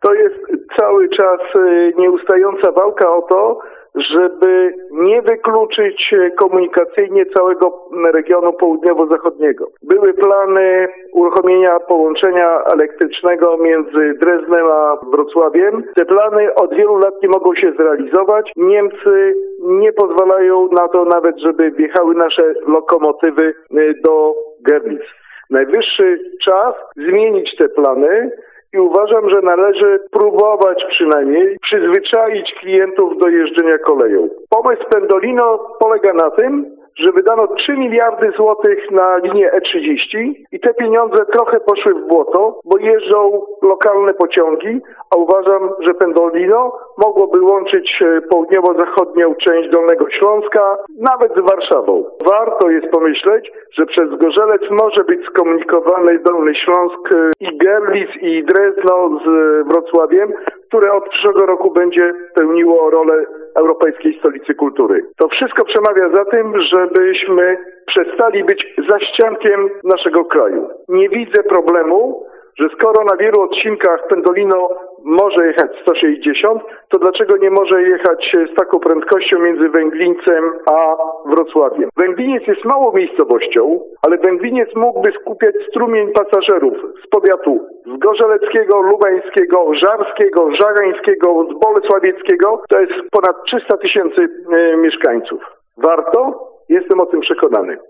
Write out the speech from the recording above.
To jest cały czas nieustająca walka o to, żeby nie wykluczyć komunikacyjnie całego regionu południowo-zachodniego. Były plany uruchomienia połączenia elektrycznego między Dreznem a Wrocławiem. Te plany od wielu lat nie mogą się zrealizować. Niemcy nie pozwalają na to nawet, żeby wjechały nasze lokomotywy do Görlitz. Najwyższy czas zmienić te plany i uważam, że należy próbować przynajmniej przyzwyczaić klientów do jeżdżenia koleją. Pomysł Pendolino polega na tym, że wydano 3 miliardy złotych na linię E30 i te pieniądze trochę poszły w błoto, bo jeżdżą lokalne pociągi, a uważam, że Pendolino mogłoby łączyć południowo-zachodnią część Dolnego Śląska, nawet z Warszawą. Warto jest pomyśleć, że przez Gorzelec może być skomunikowany Dolny Śląsk i Görlitz i Drezno z Wrocławiem, które od przyszłego roku będzie pełniło rolę Europejskiej Stolicy Kultury. To wszystko przemawia za tym, żebyśmy przestali być zaściankiem naszego kraju. Nie widzę problemu, że skoro na wielu odcinkach Pendolino może jechać 160, to dlaczego nie może jechać z taką prędkością między Węglińcem a Wrocławiem? Węgliniec jest małą miejscowością, ale Węgliniec mógłby skupiać strumień pasażerów z powiatu zgorzeleckiego, lubańskiego, żarskiego, żarańskiego, z bolesławieckiego. To jest ponad 300 000 mieszkańców. Warto? Jestem o tym przekonany.